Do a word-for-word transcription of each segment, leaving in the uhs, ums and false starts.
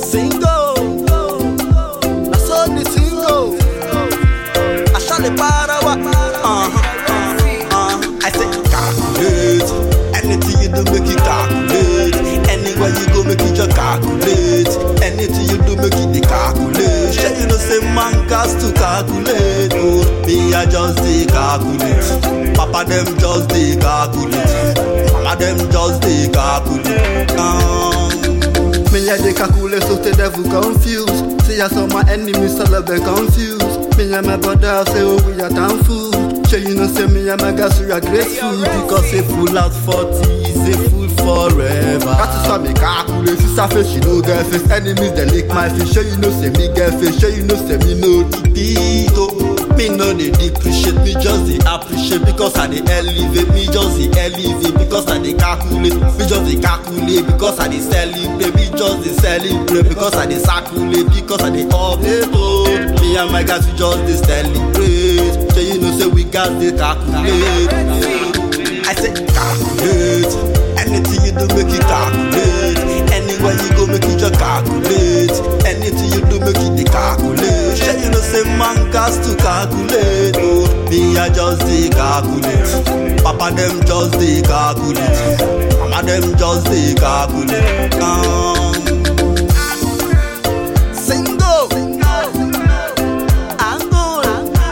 Single, that's all the single. I shall the parawa. Uh huh. Uh, I say calculate. Anything you do, make it calculate. Anywhere you go, make it just calculate. Anything you do, make it the calculate. Sure you know say man got to calculate. Oh, me I just dey calculate. Papa them just dey calculate. Mama them just dey calculate. Um, Me I dey calculate so the devil confused. See I saw my enemies all of them confused. Me and my brother say oh we are damn fool. Sure you know say me and my guys we are grateful. because a fool at forty is a fool forever. That is why me calculate. Sister face she no get face. Enemies they lick my face. Sure you know say me get face. Sure you know say me no Beat oh, me no dey depreciate, me just dey appreciate because I dey elevate, me just dey elevate because I dey calculate, me just dey calculate because I dey celebrate, me just dey celebrate because I dey circulate, because I dey update oh. Me and my guys we just dey celebrate, so you know say we got dey calculate. I say calculate, anything you do make it calculate, anywhere you go make it just calculate, anything you do make it dey calculate. Sure you know say man got to calculate. Oh, me I just dey calculate. Papa them just dey calculate. Mama them just dey calculate. Um, single, angle,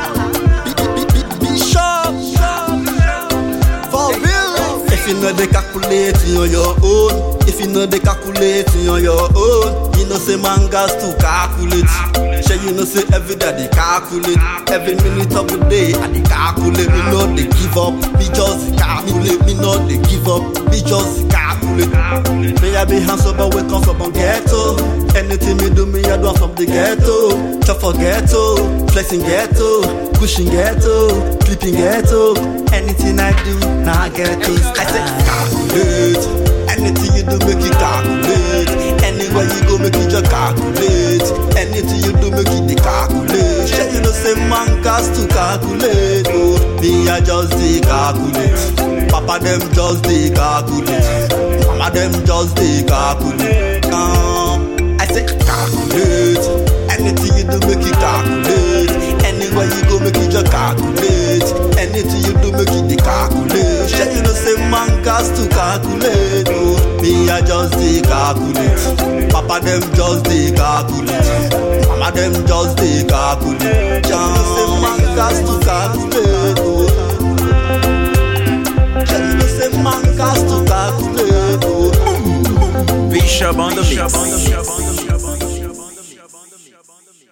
bishop, for real. If you know they calculating on your own, if you know they calculating on your own, you know say man got to calculate. Sure you know say every day they calculate, every minute of the day I they calculate. Me know they give up, me just calculate. Me know they give up, me just calculate. May I be handsome but we come from ghetto. Anything me do me I do from the ghetto. Chop for ghetto, flexing ghetto, pushing ghetto, sleeping ghetto. Anything I do, now I ghetto. I say calculate. Anything you do make it calculate. Anywhere you go make it just calculate. Anything you do make it the calculate. Sure you know say man got to calculate. Oh, me I just dey calculate. Papa them just dey calculate. Mama them just dey calculate. Um, I say calculate. Anything you do make it calculate. Anywhere you go make it just calculate. Anything you do make it the calculate. Sure you know say man got to calculate. Oh, me I just dey calculate. Papa them just dey calculate. Mama them just dey calculate. Sure you know say man got to calculate. Oh, sure you know say man got to calculate. Oh, Bishop on the mix.